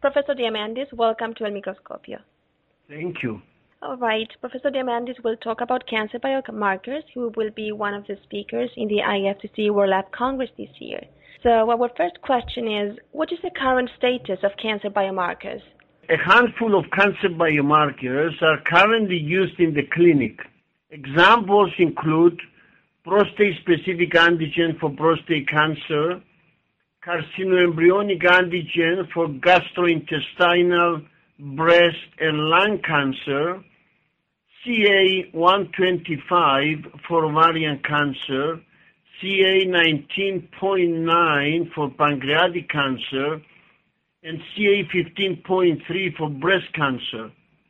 Professor Diamandis, welcome to El Microscopio. Thank you. All right, Professor Diamandis will talk about cancer biomarkers, who will be one of the speakers in the IFCC World Lab Congress this year. So our first question is, what is the current status of cancer biomarkers? A handful of cancer biomarkers are currently used in the clinic. Examples include prostate-specific antigen for prostate cancer, carcinoembryonic antigen for gastrointestinal, breast, and lung cancer, CA-125 for ovarian cancer, CA-19.9 for pancreatic cancer, and CA-15.3 for breast cancer.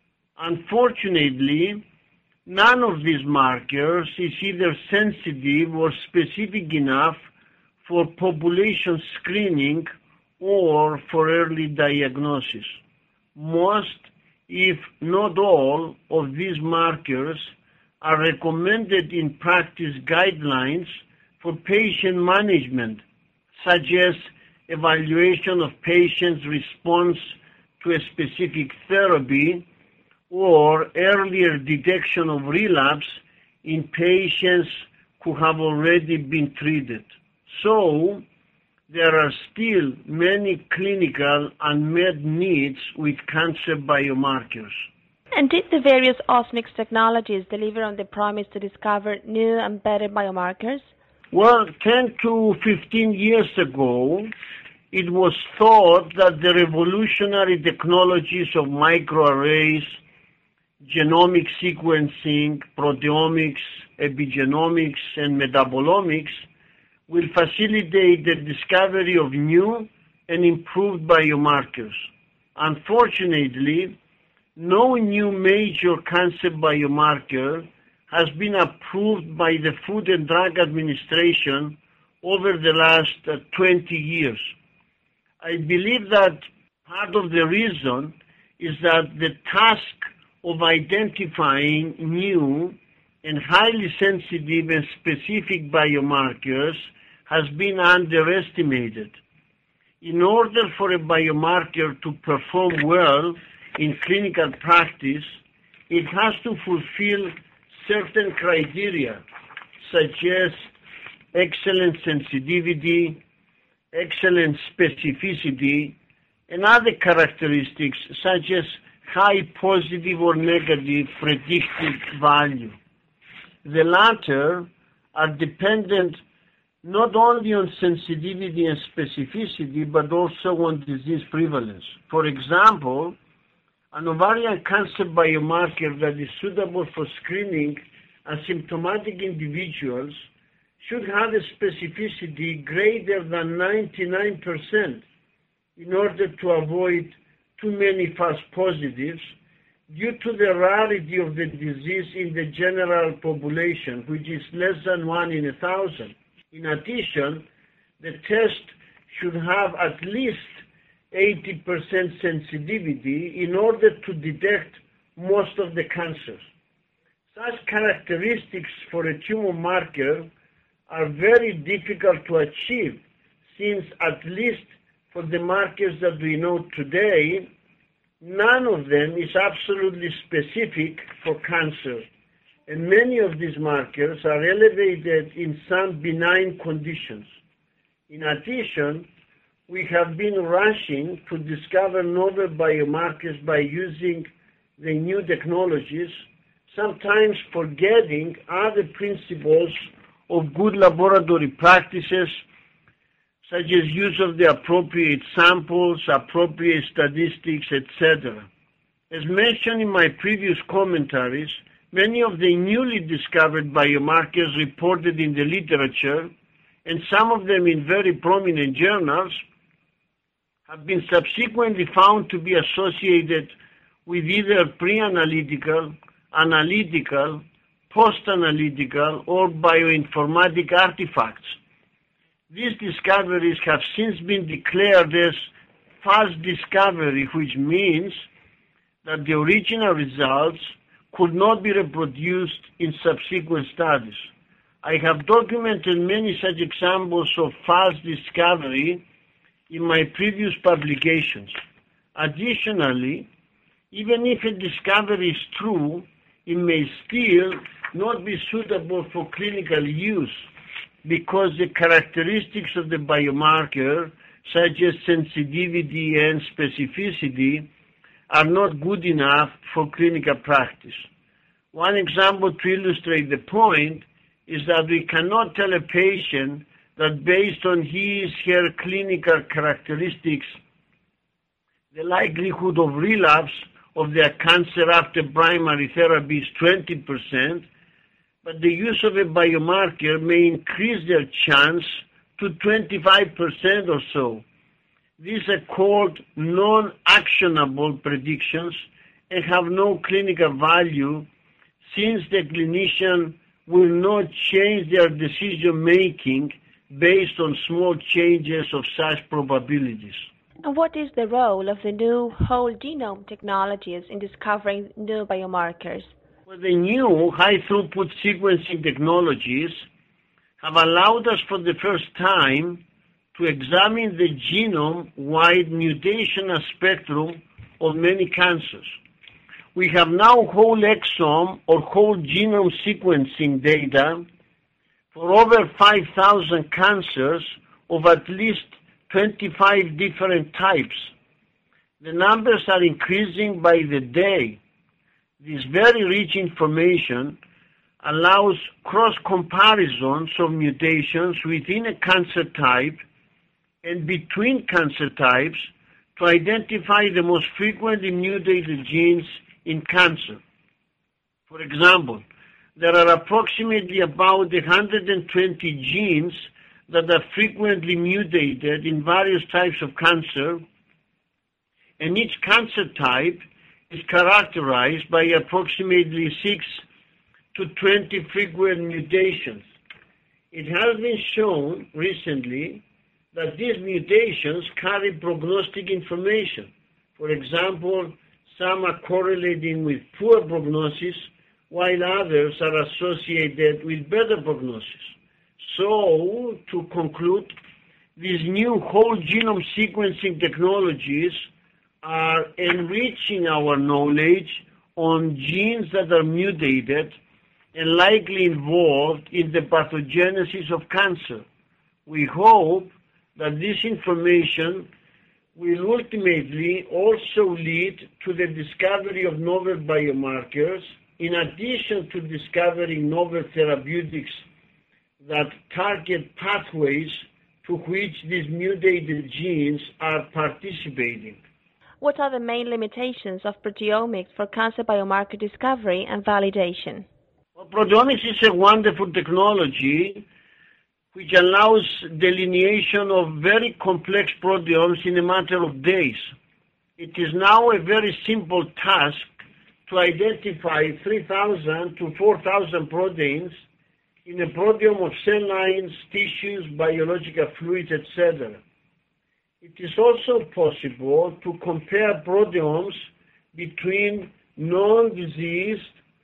Unfortunately, none of these markers is either sensitive or specific enough for population screening or for early diagnosis. Most, if not all, of these markers are recommended in practice guidelines for patient management, such as evaluation of patients' response to a specific therapy or earlier detection of relapse in patients who have already been treated. So, there are still many clinical unmet needs with cancer biomarkers. And did the various omics technologies deliver on the promise to discover new and better biomarkers? Well, 10 to 15 years ago, it was thought that the revolutionary technologies of microarrays, genomic sequencing, proteomics, epigenomics, and metabolomics will facilitate the discovery of new and improved biomarkers. Unfortunately, no new major cancer biomarker has been approved by the Food and Drug Administration over the last 20 years. I believe that part of the reason is that the task of identifying new and highly sensitive and specific biomarkers has been underestimated. In order for a biomarker to perform well in clinical practice, it has to fulfill certain criteria, such as excellent sensitivity, excellent specificity, and other characteristics such as high positive or negative predictive value. The latter are dependent not only on sensitivity and specificity, but also on disease prevalence. For example, an ovarian cancer biomarker that is suitable for screening asymptomatic individuals should have a specificity greater than 99% in order to avoid too many false positives due to the rarity of the disease in the general population, which is less than 1 in 1,000. In addition, the test should have at least 80% sensitivity in order to detect most of the cancers. Such characteristics for a tumor marker are very difficult to achieve, since at least for the markers that we know today, none of them is absolutely specific for cancer, and many of these markers are elevated in some benign conditions. In addition, we have been rushing to discover novel biomarkers by using the new technologies, sometimes forgetting other principles of good laboratory practices, such as use of the appropriate samples, appropriate statistics, etc. As mentioned in my previous commentaries, many of the newly discovered biomarkers reported in the literature, and some of them in very prominent journals, have been subsequently found to be associated with either pre-analytical, analytical, post-analytical, or bioinformatic artifacts. These discoveries have since been declared as false discovery, which means that the original results could not be reproduced in subsequent studies. I have documented many such examples of false discovery in my previous publications. Additionally, even if a discovery is true, it may still not be suitable for clinical use because the characteristics of the biomarker, such as sensitivity and specificity, are not good enough for clinical practice. One example to illustrate the point is that we cannot tell a patient that based on his/her clinical characteristics, the likelihood of relapse of their cancer after primary therapy is 20%, but the use of a biomarker may increase their chance to 25% or so. These are called non-actionable predictions and have no clinical value since the clinician will not change their decision-making based on small changes of such probabilities. And what is the role of the new whole genome technologies in discovering new biomarkers? Well, the new high-throughput sequencing technologies have allowed us for the first time to examine the genome-wide mutational spectrum of many cancers. We have now whole exome or whole genome sequencing data for over 5,000 cancers of at least 25 different types. The numbers are increasing by the day. This very rich information allows cross-comparisons of mutations within a cancer type and between cancer types to identify the most frequently mutated genes in cancer. For example, there are approximately about 120 genes that are frequently mutated in various types of cancer, and each cancer type is characterized by approximately 6 to 20 frequent mutations. It has been shown recently that these mutations carry prognostic information. For example, some are correlating with poor prognosis, while others are associated with better prognosis. So, to conclude, these new whole genome sequencing technologies are enriching our knowledge on genes that are mutated and likely involved in the pathogenesis of cancer. We hope that this information will ultimately also lead to the discovery of novel biomarkers, in addition to discovering novel therapeutics that target pathways to which these mutated genes are participating. What are the main limitations of proteomics for cancer biomarker discovery and validation? Well, proteomics is a wonderful technology which allows delineation of very complex proteomes in a matter of days. It is now a very simple task to identify 3,000 to 4,000 proteins in a proteome of cell lines, tissues, biological fluids, etc. It is also possible to compare proteomes between non-diseased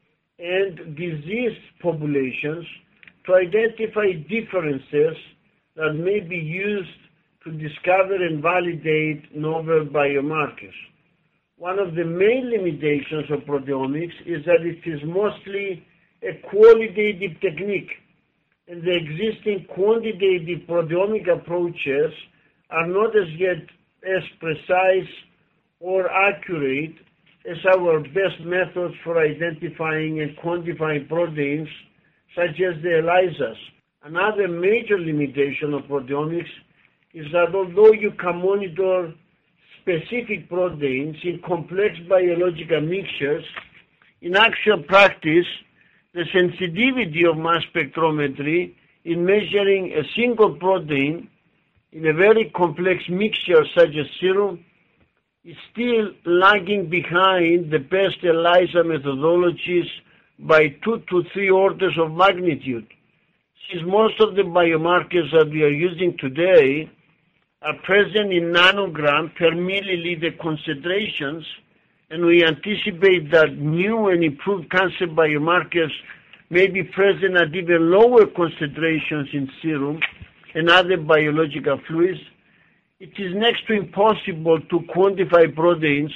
and diseased populations to identify differences that may be used to discover and validate novel biomarkers. One of the main limitations of proteomics is that it is mostly a qualitative technique, and the existing quantitative proteomic approaches are not as yet as precise or accurate as our best methods for identifying and quantifying proteins, such as the ELISAs. Another major limitation of proteomics is that although you can monitor specific proteins in complex biological mixtures, in actual practice, the sensitivity of mass spectrometry in measuring a single protein in a very complex mixture such as serum is still lagging behind the best ELISA methodologies by 2 to 3 orders of magnitude. Since most of the biomarkers that we are using today are present in nanogram per milliliter concentrations, and we anticipate that new and improved cancer biomarkers may be present at even lower concentrations in serum and other biological fluids, it is next to impossible to quantify proteins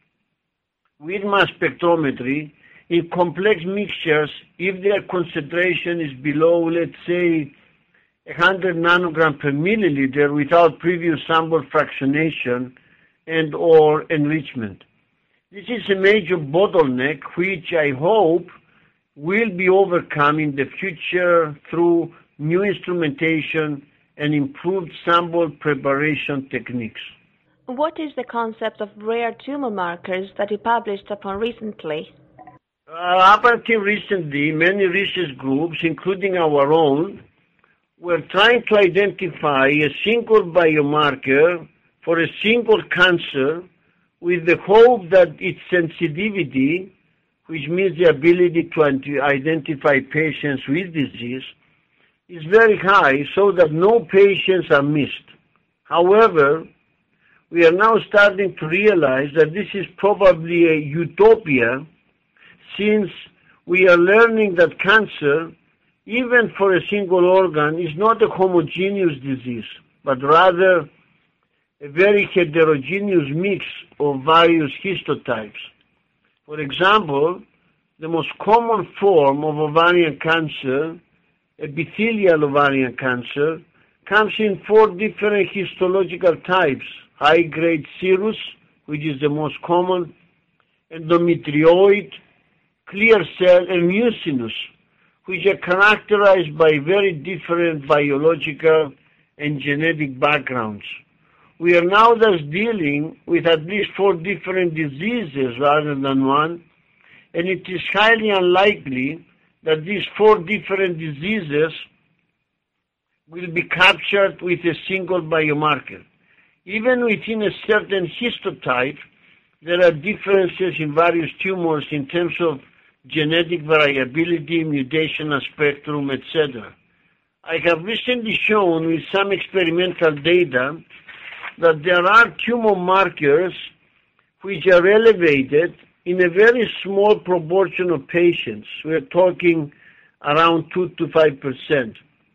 with mass spectrometry in complex mixtures if their concentration is below, let's say, 100 nanogram per milliliter without previous sample fractionation and or enrichment. This is a major bottleneck which I hope will be overcome in the future through new instrumentation and improved sample preparation techniques. What is the concept of rare tumor markers that you published upon recently? Up until recently, many research groups, including our own, were trying to identify a single biomarker for a single cancer with the hope that its sensitivity, which means the ability to identify patients with disease, is very high so that no patients are missed. However, we are now starting to realize that this is probably a utopia, since we are learning that cancer, even for a single organ, is not a homogeneous disease, but rather a very heterogeneous mix of various histotypes. For example, the most common form of ovarian cancer, epithelial ovarian cancer, comes in 4 different histological types: high-grade serous, which is the most common, endometrioid, clear cell, and mucinous, which are characterized by very different biological and genetic backgrounds. We are now thus dealing with at least 4 different diseases rather than one, and it is highly unlikely that these 4 different diseases will be captured with a single biomarker. Even within a certain histotype, there are differences in various tumors in terms of genetic variability, mutational spectrum, etc. I have recently shown with some experimental data that there are tumor markers which are elevated in a very small proportion of patients. We're talking around 2 to 5%.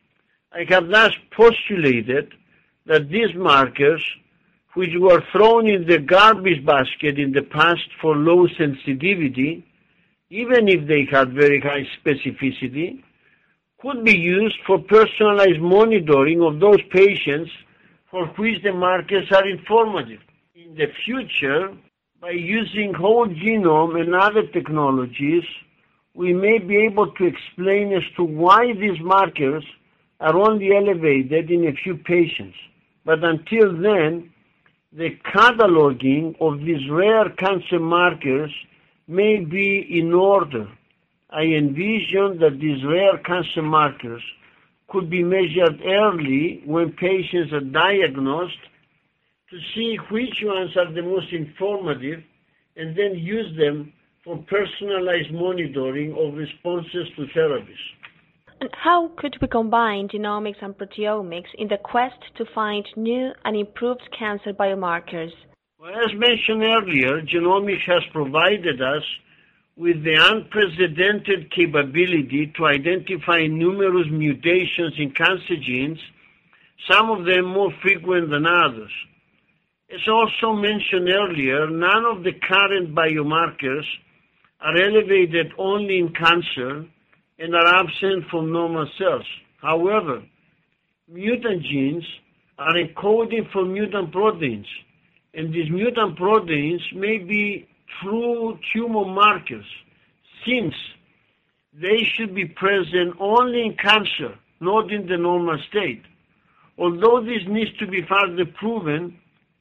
I have thus postulated that these markers, which were thrown in the garbage basket in the past for low sensitivity, even if they had very high specificity, could be used for personalized monitoring of those patients for which the markers are informative. In the future, by using whole genome and other technologies, we may be able to explain as to why these markers are only elevated in a few patients. But until then, the cataloging of these rare cancer markers may be in order. I envision that these rare cancer markers could be measured early when patients are diagnosed to see which ones are the most informative and then use them for personalized monitoring of responses to therapies. And how could we combine genomics and proteomics in the quest to find new and improved cancer biomarkers? Well, as mentioned earlier, genomics has provided us with the unprecedented capability to identify numerous mutations in cancer genes, some of them more frequent than others. As also mentioned earlier, none of the current biomarkers are elevated only in cancer and are absent from normal cells. However, mutant genes are encoding for mutant proteins, and these mutant proteins may be true tumor markers, since they should be present only in cancer, not in the normal state. Although this needs to be further proven,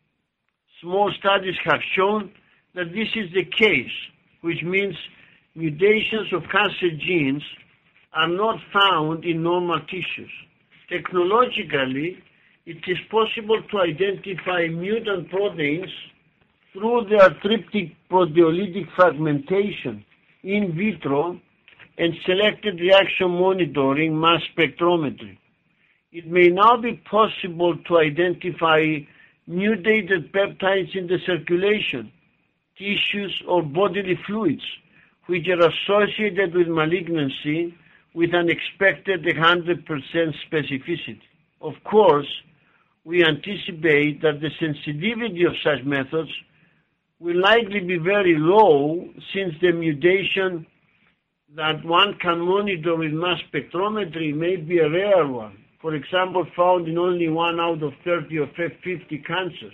small studies have shown that this is the case, which means mutations of cancer genes are not found in normal tissues. Technologically, it is possible to identify mutant proteins through their tryptic proteolytic fragmentation in vitro and selected reaction monitoring mass spectrometry. It may now be possible to identify mutated peptides in the circulation, tissues, or bodily fluids, which are associated with malignancy with an expected 100% specificity. Of course, we anticipate that the sensitivity of such methods will likely be very low, since the mutation that one can monitor with mass spectrometry may be a rare one. For example, found in only 1 out of 30 or 50 cancers.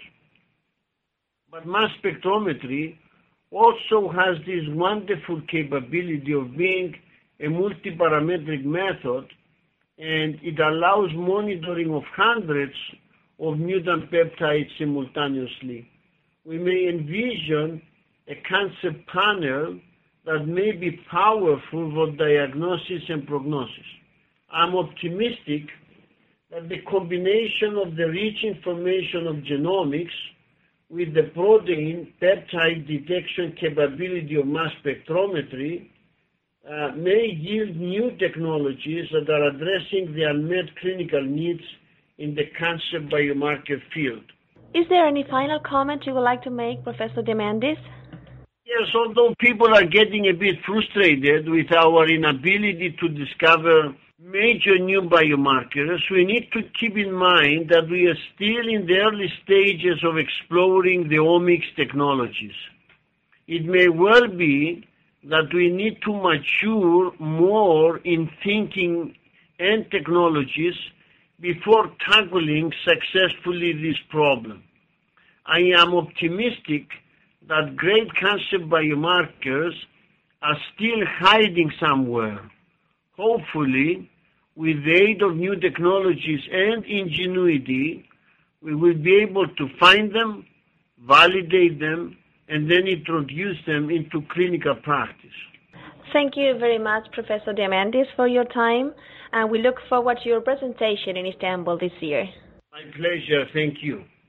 But mass spectrometry also has this wonderful capability of being a multi-parametric method, and it allows monitoring of hundreds of mutant peptides simultaneously. We may envision a cancer panel that may be powerful for diagnosis and prognosis. I'm optimistic that the combination of the rich information of genomics with the protein peptide detection capability of mass spectrometry may yield new technologies that are addressing the unmet clinical needs in the cancer biomarker field. Is there any final comment you would like to make, Professor Diamandis? Yes, although people are getting a bit frustrated with our inability to discover major new biomarkers, we need to keep in mind that we are still in the early stages of exploring the omics technologies. It may well be that we need to mature more in thinking and technologies before tackling successfully this problem. I am optimistic that great cancer biomarkers are still hiding somewhere. Hopefully, with the aid of new technologies and ingenuity, we will be able to find them, validate them, and then introduce them into clinical practice. Thank you very much, Professor Diamandis, for your time, and we look forward to your presentation in Istanbul this year. My pleasure. Thank you.